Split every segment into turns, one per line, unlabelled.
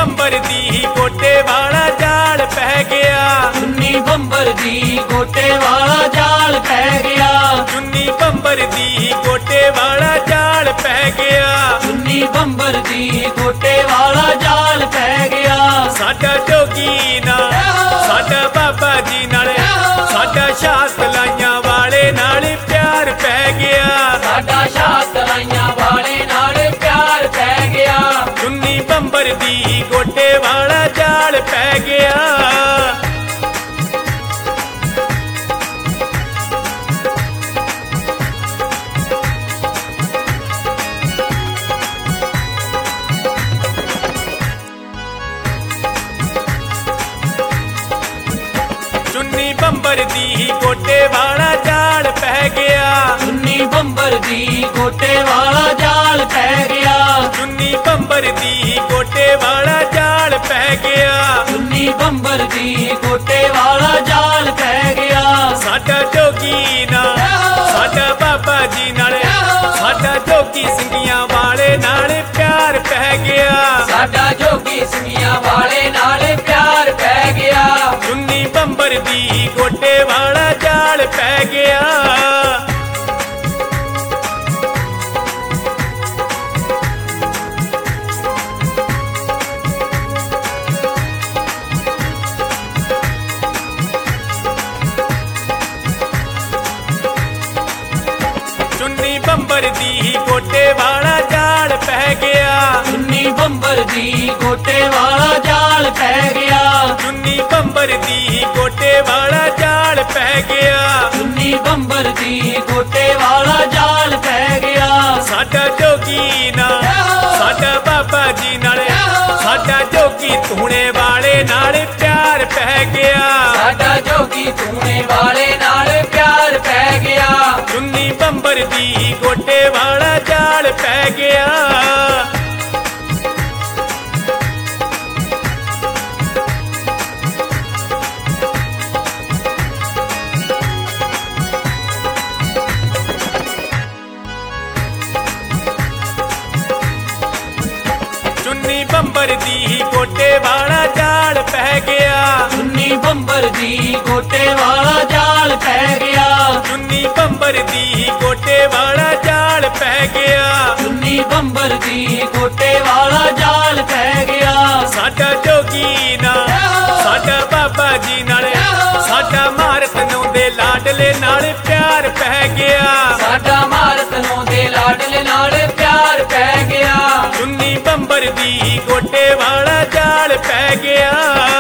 Bomber ਦੀ ਗੋਟੇ ਵਾਲਾ ਜਾਲ ਪੈ ਗਿਆ।
ਚੁੰਨੀ ਬੰਬਰ ਦੀ ਗੋਟੇ ਵਾਲਾ ਜਾਲ ਪੈ ਗਿਆ।
ਚੁੰਨੀ ਬੰਬਰ ਦੀ ਗੋਟੇ ਵਾਲਾ ਜਾਲ ਪੈ ਗਿਆ।
ਚੁੰਨੀ ਬੰਬਰ ਦੀ ਗੋਟੇ ਵਾਲਾ ਜਾਲ ਪੈ ਗਿਆ।
ਸਾਡਾ ਜੋਗੀ ਨਾਲ ਸਾਡਾ ਬਾਬਾ ਜੀ ਨਾਲ ਸਾਡਾ ਸ਼ਾਹ ਤਲਾਈਆਂ ਵਾਲੇ ਨਾਲ ਪਿਆਰ ਪੈ ਗਿਆ।
ਸਾਡਾ ਸ਼ਾਹ ਤਲਾਈਆਂ ਵਾਲੇ ਨਾਲ ਪਿਆਰ ਪੈ ਗਿਆ।
ਚੁੰਨੀ ਬੰਬਰ ਦੀ ਗੋਟੇ ਵਾਲਾ ਜਾਲ ਪੈ ਗਿਆ। ਚੁੰਨੀ ਬੰਬਰ ਦੀ ਗੋਟੇ ਵਾਲਾ ਜਾਲ ਪੈ ਗਿਆ।
ਚੁੰਨੀ ਬੰਬਰ ਦੀ ਗੋਟੇ ਵਾਲਾ ਜਾਲ ਪੈ ਗਿਆ।
ਚੁੰਨੀ ਬੰਬਰ ਦੀ ਗੋਟੇ ਵਾਲਾ ਜਾਲ ਪੈ ਗਿਆ।
ਚੁੰਨੀ ਬੰਬਰ ਦੀ ਗੋਟੇ ਵਾਲਾ ਜਾਲ ਪੈ ਗਿਆ।
ਸਾਡਾ ਜੋਗੀ ਨਾਲ ਸਾਡਾ ਬਾਬਾ ਜੀ ਨਾਲ ਸਾਡਾ ਜੋਗੀ ਸਿੰਘੀਆਂ ਵਾਲੇ ਨਾਲ ਪਿਆਰ ਪੈ ਗਿਆ।
ਸਾਡਾ ਜੋਗੀ ਸਿੰਘੀਆਂ ਵਾਲੇ ਨਾਲ ਪਿਆਰ ਪੈ ਗਿਆ।
ਚੁੰਨੀ ਬੰਬਰ ਦੀ ਗੋਟੇ ਵਾਲਾ ਜਾਲ ਪੈ ਗਿਆ। ਚੁੰਨੀ ਬੰਬਰ ਦੀ ਗੋਟੇ ਵਾਲਾ ਜਾਲ ਪੈ ਗਿਆ।
ਚੁੰਨੀ ਬੰਬਰ ਦੀ ਗੋਟੇ ਵਾਲਾ ਜਾਲ ਪੈ ਗਿਆ।
ਚੁੰਨੀ ਬੰਬਰ ਦੀ ਗੋਟੇ ਵਾਲਾ ਜਾਲ ਪੈ ਗਿਆ।
ਚੁੰਨੀ ਬੰਬਰ ਦੀ ਗੋਟੇ ਵਾਲਾ ਜਾਲ ਪੈ ਗਿਆ।
ਸਾਡਾ ਜੋਗੀ ਨਾਲ ਸਾਡਾ ਬਾਬਾ ਜੀ ਨਾਲ ਸਾਡਾ ਜੋਗੀ ਧੂਣੇ ਵਾਲੇ ਨਾਲ ਪਿਆਰ ਪੈ ਗਿਆ।
ਸਾਡਾ ਜੋਗੀ ਧੂਣੇ ਵਾਲੇ ਨਾਲ ਪਿਆਰ ਪੈ ਗਿਆ।
ਚੁੰਨੀ ਬੰਬਰ ਦੀ ਗੋਟੇ ਵਾਲਾ ਜਾਲ ਪੈ ਗਿਆ। ਚੁੰਨੀ ਬੰਬਰ ਦੀ ਗੋਟੇ ਵਾਲਾ ਜਾਲ ਪੈ ਗਿਆ।
ਚੁੰਨੀ ਬੰਬਰ ਦੀ ਗੋਟੇ ਵਾਲਾ ਜਾਲ ਪੈ ਗਿਆ।
ਚੁੰਨੀ ਬੰਬਰ ਦੀ ਗੋਟੇ ਵਾਲਾ ਜਾਲ ਪੈ ਗਿਆ।
ਚੁੰਨੀ ਬੰਬਰ ਦੀ ਗੋਟੇ ਵਾਲਾ ਜਾਲ ਪੈ ਗਿਆ।
ਸਾਡਾ ਜੋਗੀ ਨਾਲ ਸਾਡਾ ਬਾਬਾ ਜੀ ਨਾਲ ਸਾਡਾ ਮਾਰਤ ਨੂੰ ਦੇ ਲਾਡਲੇ ਨਾਲ ਪਿਆਰ ਪੈ ਗਿਆ।
ਸਾਡਾ ਮਾਰਤ ਨੂੰ ਦੇ ਲਾਡਲੇ ਨਾਲ ਪਿਆਰ ਪੈ ਗਿਆ।
ਚੁੰਨੀ ਬੰਬਰ ਦੀ ਗੋਟੇ ਵਾਲਾ ਜਾਲ ਪੈ ਗਿਆ।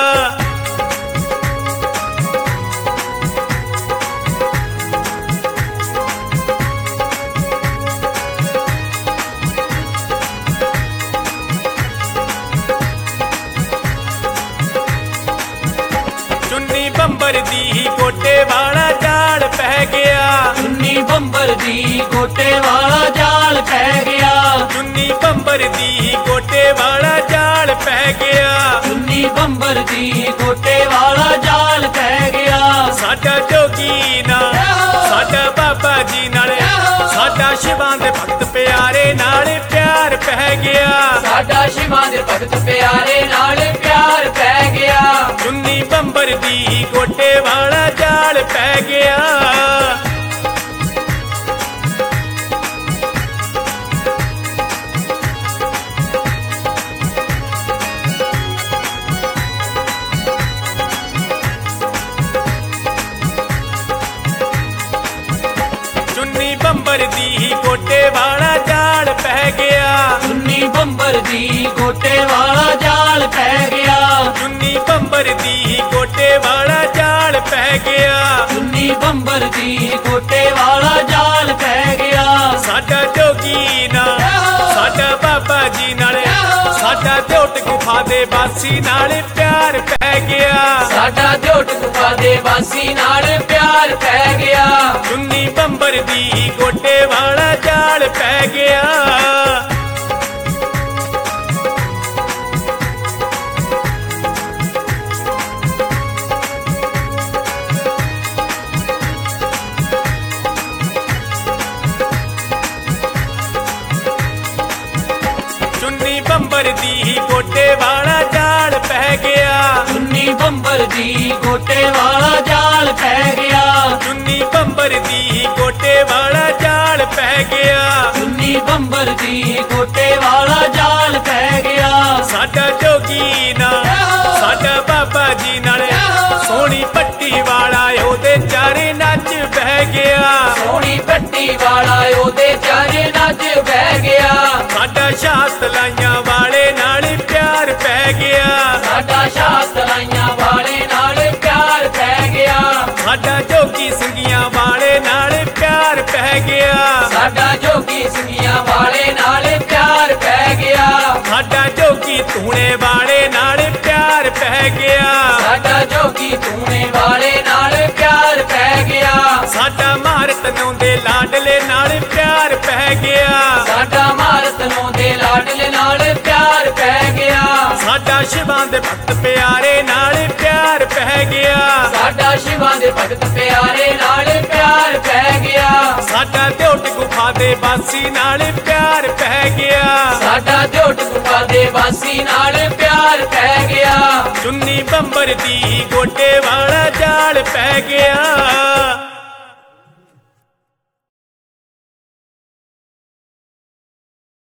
ਚੁੰਨੀ ਬੰਬਰ ਦੀ ਗੋਟੇ ਵਾਲਾ ਜਾਲ ਪੈ ਗਿਆ।
ਚੁੰਨੀ ਬੰਬਰ ਦੀ ਗੋਟੇ ਵਾਲਾ ਜਾਲ ਪੈ ਗਿਆ।
ਚੁੰਨੀ ਬੰਬਰ ਦੀ ਗੋਟੇ ਵਾਲਾ ਜਾਲ ਪੈ ਗਿਆ।
ਚੁੰਨੀ ਬੰਬਰ ਦੀ ਗੋਟੇ ਵਾਲਾ ਜਾਲ ਪੈ ਗਿਆ।
ਸਾਡਾ ਜੋਗੀ ਨਾਲ ਸਾਡਾ ਬਾਬਾ ਜੀ ਨਾਲ ਸਾਡਾ ਸ਼ਿਵਾਂ ਦੇ ਭਗਤ ਪਿਆਰੇ ਨਾਲ ਪਿਆਰ ਪੈ ਗਿਆ।
ਸਾਡਾ ਸ਼ਿਵਾਂ ਦੇ ਭਗਤ ਪਿਆਰੇ ਨਾਲ ਪਿਆਰ ਪੈ ਗਿਆ।
ਚੁੰਨੀ ਬੰਬਰ ਦੀ ਗੋਟੇ ਵਾਲਾ ਜਾਲ ਪੈ ਗਿਆ। ਚੁੰਨੀ ਬੰਬਰ ਦੀ ਗੋਟੇ ਵਾਲਾ ਜਾਲ ਪੈ ਗਿਆ।
ਚੁੰਨੀ ਬੰਬਰ ਦੀ ਗੋਟੇ ਵਾਲਾ ਜਾਲ ਪੈ ਗਿਆ।
ਚੁੰਨੀ ਬੰਬਰ ਦੀ ਗੋਟੇ ਵਾਲਾ ਜਾਲ ਪੈ ਗਿਆ।
ਚੁੰਨੀ ਬੰਬਰ ਦੀ ਗੋਟੇ ਵਾਲਾ ਜਾਲ ਪੈ ਗਿਆ।
ਸਾਡਾ ਜੋਗੀ ਨਾਲ ਸਾਡਾ ਬਾਬਾ ਜੀ ਨਾਲ ਸਾਡਾ ਜੋਟ ਗੁਫਾ ਦੇ ਵਾਸੀ ਨਾਲ ਪਿਆਰ ਪੈ ਗਿਆ।
ਸਾਡਾ ਜੋਟ ਗੁਫਾ ਦੇ ਵਾਸੀ ਨਾਲ ਪਿਆਰ ਪੈ ਗਿਆ।
ਚੁੰਨੀ ਬੰਬਰ ਦੀ ਗੋਟੇ ਵਾਲਾ ਜਾਲ ਪੈ ਗਿਆ। ਬੰਬਰ ਦੀ ਗੋਟੇ ਵਾਲਾ
ਦੀ ਗੋਟੇ ਵਾਲਾ ਜਾਲ ਪੈ ਗਿਆ
ਚੁੰਨੀ ਬੰਬਰ ਦੀ ਗੋਟੇ ਵਾਲਾ ਜਾਲ ਪੈ ਗਿਆ
ਚੁੰਨੀ ਬੰਬਰ ਦੀ ਗੋਟੇ ਵਾਲਾ ਜਾਲ ਪੈ ਗਿਆ
ਸਾਡਾ ਜੋਗੀ ਨਾ ਸਾਡਾ ਬਾਬਾ ਜੀ ਨਾਲ ਸੋਹਣੀ ਪੱਟੀ ਵਾਲਾ ਉਹਦੇ ਚਾਰੇ ਨੱਚ ਬਹਿ ਗਿਆ
ਸੋਹਣੀ ਪੱਟੀ ਵਾਲਾ ਉਹਦੇ ਚਾਰੇ ਨੱਚ ਬਹਿ ਗਿਆ
ਸਾਡਾ ਸ਼ਾਸਤ ਲਾਈਆਂ ਵਾਲੇ ਨਾਲ ਪਿਆਰ ਪੈ ਗਿਆ
ਸਾਡਾ ਸ਼ਾਸਤ ਲਾਈਆਂ ਵਾਲੇ ਨਾਲ ਪਿਆਰ ਪੈ ਗਿਆ
ਸਾਡਾ ਜੋਗੀ ਸਿੰਘੀਆਂ ਵਾਲੇ ਨਾਲ ਪਿਆਰ ਪੈ ਗਿਆ
ਸਾਡਾ ਜੋਗੀ ਸਿੰਘੀਆਂ ਵਾਲੇ ਨਾਲ ਪਿਆਰ ਪੈ ਗਿਆ
ਸਾਡਾ ਜੋਗੀ ਧੂਣੇ ਵਾਲੇ ਨਾਲ ਪਿਆਰ ਪੈ ਗਿਆ
ਸਾਡਾ ਜੋਗੀ ਧੂਣੇ ਵਾਲੇ ਨਾਲ ਪਿਆਰ ਪੈ ਗਿਆ
ਸਾਡਾ ਮਾਰਤ ਨੂੰ ਦੇ ਲਾਡਲੇ ਨਾਲ ਪਿਆਰ ਪੈ ਗਿਆ
ਸਾਡਾ ਮਾਰਤ ਨੂੰ ਦੇ ਲਾਡਲੇ ਨਾਲ ਪਿਆਰ ਪੈ ਗਿਆ
ਸਾਡਾ ਸ਼ਿਵਾਂ ਦੇ ਭਗਤ ਪਿਆਰੇ ਨਾਲ ਪਿਆਰ ਪੈ ਗਿਆ
ਸਾਡਾ ਸ਼ਿਵਾਂ ਦੇ ਭਗਤ ਪਿਆਰੇ ਨਾਲ ਪਿਆਰ ਪੈ ਗਿਆ
ਸਾਡਾ ਦਿਉਟ ਗੁਫਾ ਦੇ ਵਾਸੀ ਨਾਲ ਪਿਆਰ ਪੈ ਗਿਆ
ਸਾਡਾ ਦਿਉਟ ਗੁਫਾ ਦੇ ਵਾਸੀ ਨਾਲ ਪਿਆਰ ਪੈ ਗਿਆ
ਚੁੰਨੀ ਬੰਬਰ ਦੀ ਗੋਟੇ ਵਾਲਾ ਜਾਲ ਪੈ ਗਿਆ